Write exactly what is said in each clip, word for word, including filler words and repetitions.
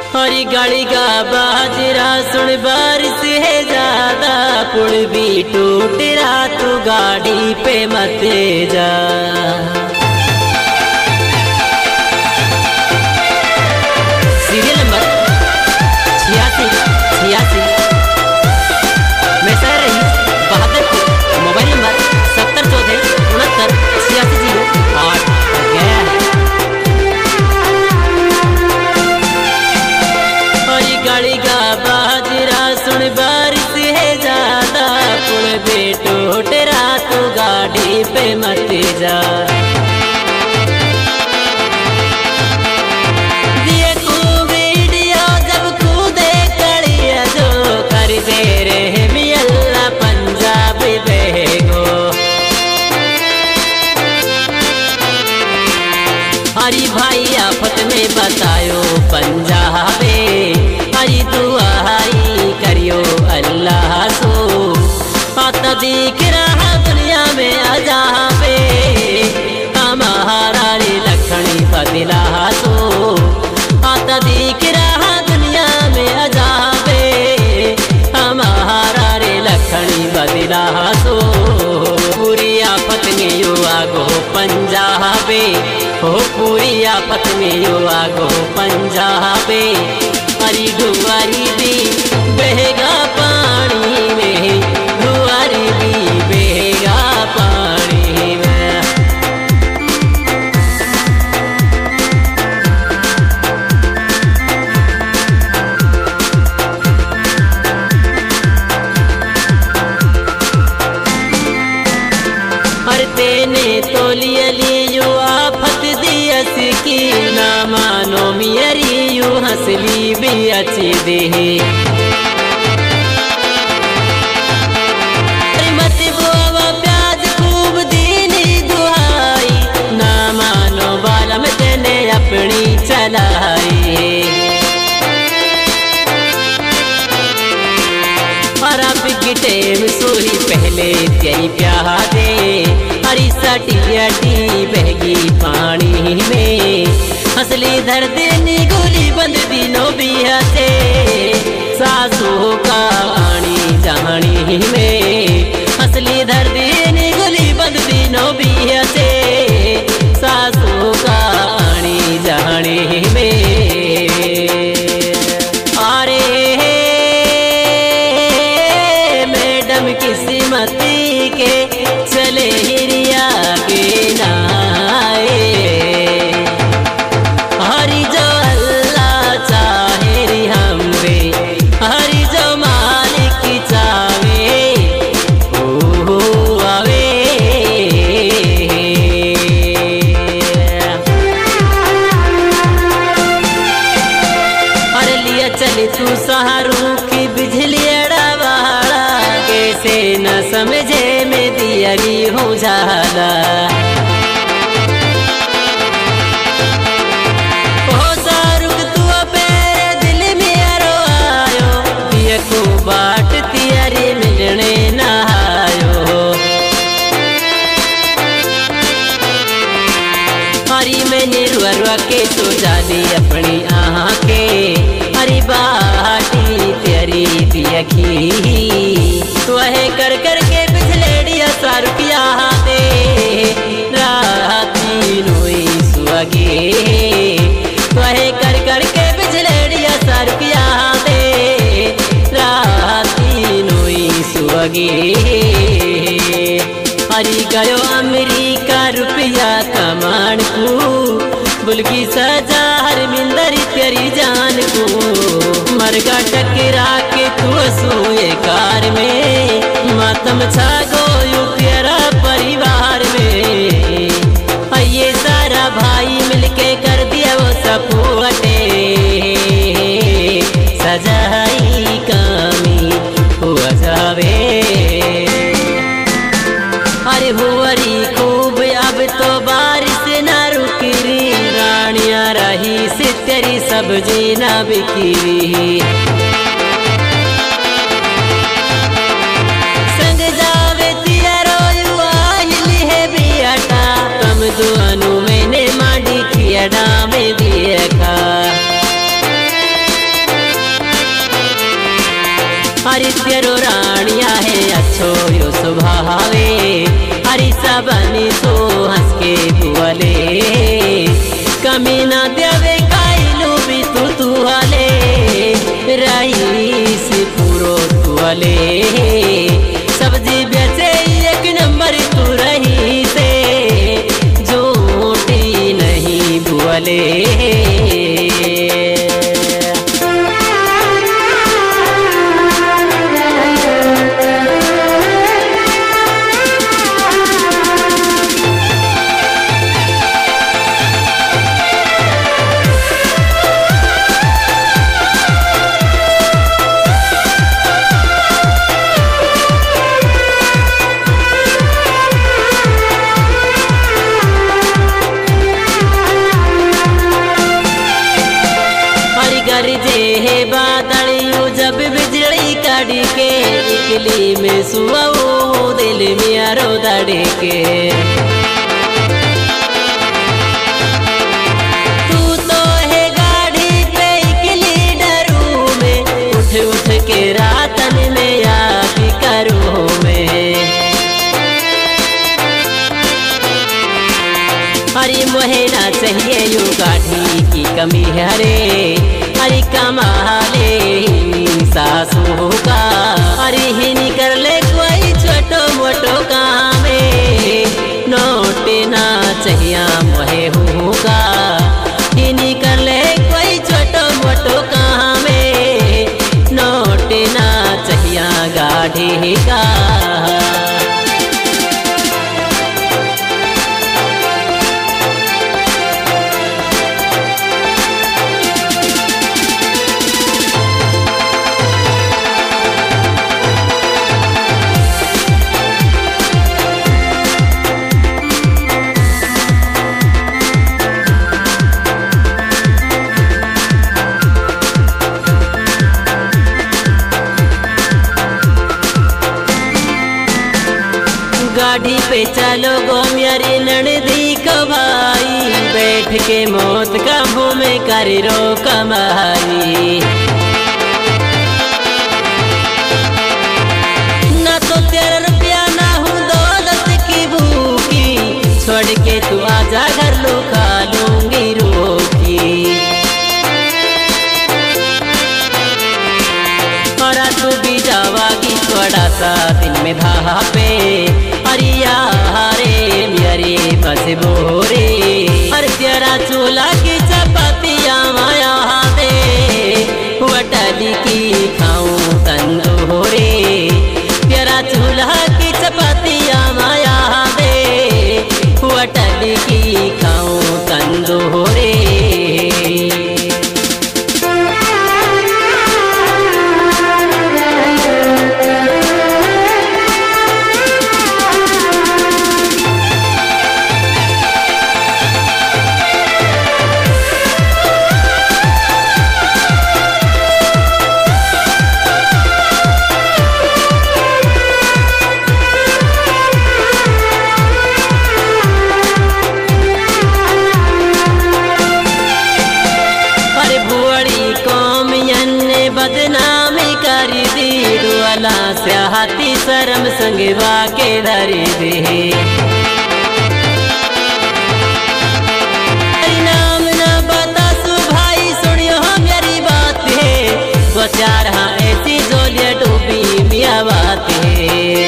हरी गाड़ी का बाजरा सुन बारिश है ज्यादा, पुल भी टूट रहा तू गाड़ी पे मत जा। सीरियल नंबर छियासी छियासी में सह रही बहादुरपुर, मोबाइल नंबर सत्तर चौदह उनहत्तर छियासी जीरो आठ गया है। हरी गाड़ी का बाजरा सुन बारिश है ज्यादा, पुल भी टूट रहा तू गाड़ी पे मत जा। हरी भाई आफत में बतायो पंजाबे, हरी दुआई करियो अल्लाह सो। आता दिख रहा दुनिया में अजाबे, हमारा रे लखनी बदला सो। आता दिख रहा दुनिया में अजाबे, हमारा रे लखनी बदला सो। पूरी आफत में यो आगो पंजाबे, हो पूरी आफत में यो आगो पंजाबे। हरी डुआरी भी बहेगा पानी में, डुआरी भी बहेगा पानी में। हर तेने तो लिया लियो आफत दियस की, ना मानो मियरी यू हंसली भी अच्छी दे। मत बुआ प्याज खूब दीनी दुहाई, ना मानो बालम तेने अपनी चलाई। और अब की टेम सोही पहले तेरी प्यादे, हरी सटियाटी बहगी पानी में। हंसली धरती नी गोली बंद दिनों भी हंसे, सासू का आनी जानी में। हंसली धरती नी गोली बंद दिनों भी हंसे, सासू का आनी जानी में। अरे मैडम किस्मती के चले हिरिया के नाए, हरी जो अल्लाह चाहे री हमरे, हरी जो मालिक चाहे ओ आवे। हर लिया चले तू सहारू की बिजली अड़ावाड़ा, कैसे न समझे में दियरी हो जाला। ओ सारुक तू पेरे दिल में अरो आयो, दिया को बाट तियारी मिलने न आयो। हरी में निर्वरवा के तो जाली अपनी आँखें, हरी बाटी तेरी दिया की। वह कर कर के बिजलेड़िया सा रुपया दे, राती नोई सुहागे। वह कर कर के बिजलेड़िया सा रुपया दे, राती नोई सुहागे। हरी गयो अमेरिका रुपया कमान को, बुलकी सजा हर मिंदरी तेरी जान को। मरगा टकरा के तू सोए कार में, मातम छा गयो तेरा परिवार में। ये सारा भाई मिलके कर दिया वो सपोटे, सजाई कामी हुआ जावे। अरे हुआरी खूब अब तो बारिश न रुकी, रानिया रही से तेरी सब्जी न बिकी। संग जावे तियारो युवा हिली है बियाटा, कम दुआनु मैंने मांडी खियाडा में देखा। हरी तेरो रानिया है अच्छो यो स्वभावे हरी सबनी सो हंस के तुअले कमी ना देवे काइलू भी तू तुअले रईस पूरो तुअले सब्जी बेचे एक नंबर तू रही से झूठी नहीं बुअले जे बादलियों जब बिजली काढ़ी के इकली में सुआओ दिल में आरो दड़े के तू तो है गाड़ी पे इकली डरू में उठ उठ के रातन में याद करूँ में हरी मोहना चाहिए यू गाड़ी की कमी है रे हरी कमाले सासू का हरी ही निकर ले कोई छोटो मोटो काम नोट ना चाहिए मोहे हूँ का ही निकर ले कोई छोटो मोटो काम नोट ना चाहिए गाढ़ी का गाड़ी पे चलो गो मेरी ननदी को भाई बैठ के मौत का में कर रो कमाई ना तो तेरा रुपया ना हूँ दौलत की भूखी छोड़ के तू आजा घर लो खा लूंगी रोकी और तू भी जावागी थोड़ा सा दिन में भापे हरिया हरे मेरे बस बोरे हर तेरा चूल्हा की चपातिया माया दे वटली की खाऊं तंदूरे तेरा चूल्हा की चपातिया माया दे वटली की खाऊं तंदूरे बदनामी कर दी दुआला से हाथी शर्म संगवा के धरी दे नाम न बता सु भाई सुनियो मेरी बात है वो चार हाँ ऐसी जोलिया डूबी मिया बात है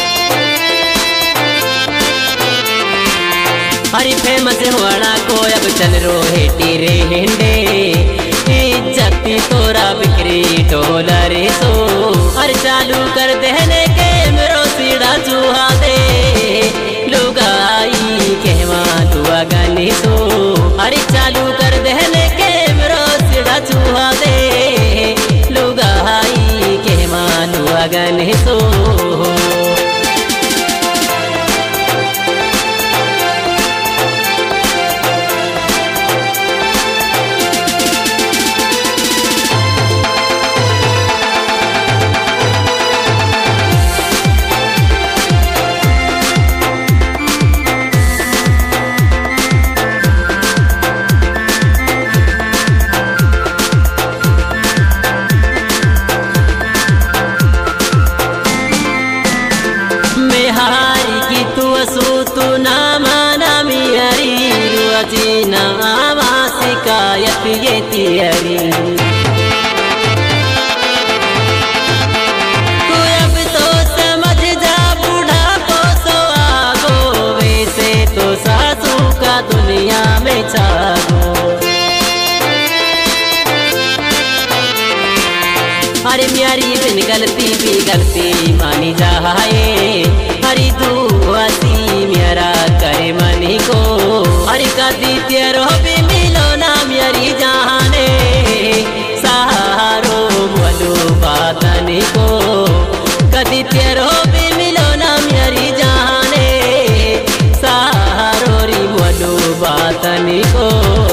हरी फेमस होना को अब चल रो है टीरे हिंडे इज्जती तोरा बिक्री डॉलर सो हर चालू कर देने के मेरो सीढ़ा चूहा दे लुगाई कहवा दुआ गानी सो हर चालू कर देने के मेरो सीढ़ा चूहा दे लुगाई कहवा दुआ गानी सो अरे म्यारी बिन गलती भी गलती मानी जाए हरी दुआसी मेरा करे मनी को हरी कदी तेरो भी मिलो ना म्यारी जाने सहारो बोलो बातनी को कदी तेरो भी मिलो ना म्यारी जाने सहारो री बोलो बातनी को।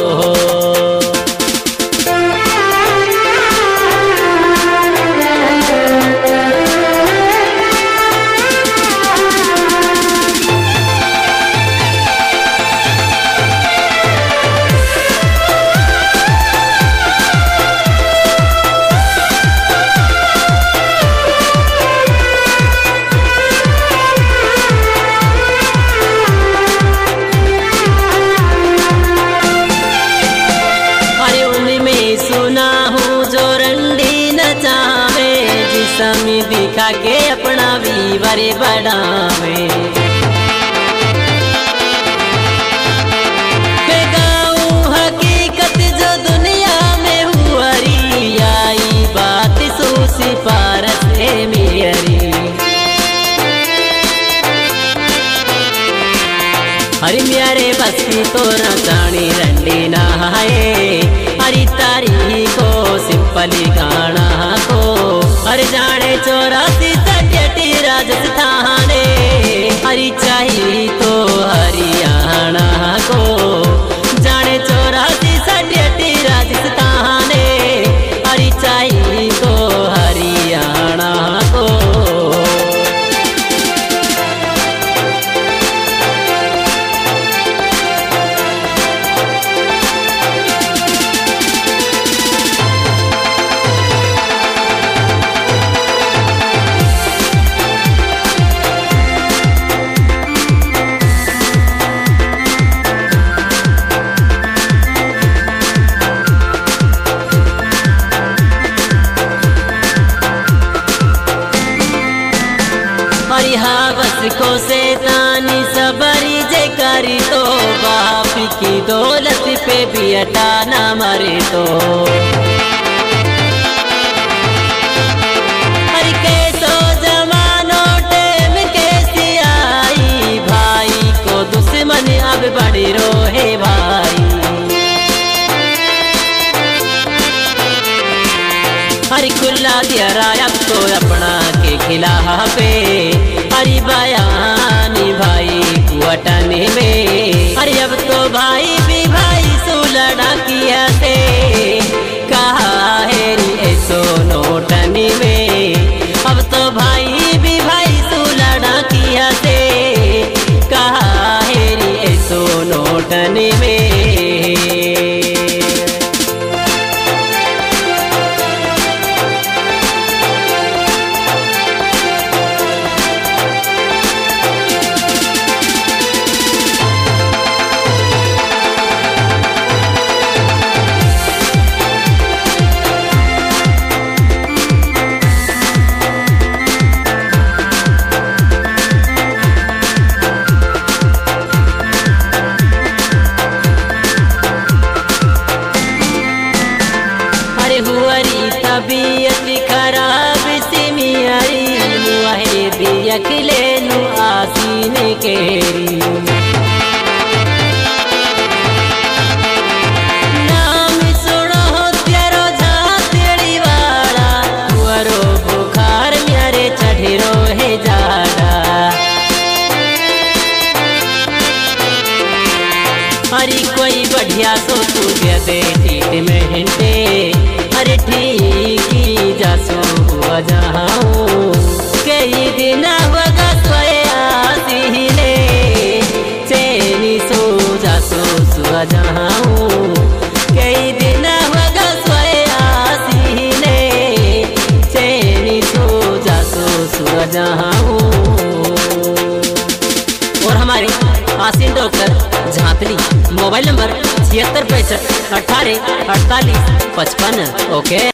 समी दिखा के अपना वीवरे बढ़ावे हकीकत जो दुनिया में हुआरी आई बात सोसी पारस है मेरी हरी म्यारे बस की तो न जानी रंडी नहाए हरी तारी को सिंपली गाना को हर जाने चौरासी सटी राजस्थाने हरी चाहिए तो हरियाणा को जाने चौरासी सटी राजस्थाने हरी चाहिए तो हरियाणा को। बस को सेतानी सबरी जे करी तो बाप की दौलत पे भी अटा ना मरे तो हर के सो जमानो टेम कैसी आई भाई को दुश्मन अब बड़ी रोहे भाई हरी खुला दिया अब तो अपना के खिलाफ पे हरी बयानी भाई कुआटने में हरी अब तो भाई भी भाई सुलड़ा किया थे कहा है ऐसो नोटनी में अब तो भाई भी भाई सुलड़ा किया थे कहा है ऐसो नोटनी में। तबीयत खराब सी मियारी मुआहे दियकले नु आसीन केरी नाम सुनो तेरो झातेड़ी वाला तुअरो बुखार म्यारे चढ़िरो है जाड़ा हरी कोई बढ़िया सो तू दे दे ट्रीटमेंट अरे ठीक जासो हुआ जाऊं कई दिन वगा सोया ले चैनी सो जासो सुआ जाऊं कई दिन वगा सोया ले चैनी सो जासो सुआ जाऊं। और हमारे आसीन डॉक्टर झांपली मोबाइल नंबर छिहत्तर पैंसठ अठारह अड़तालीस पचपन। ओके।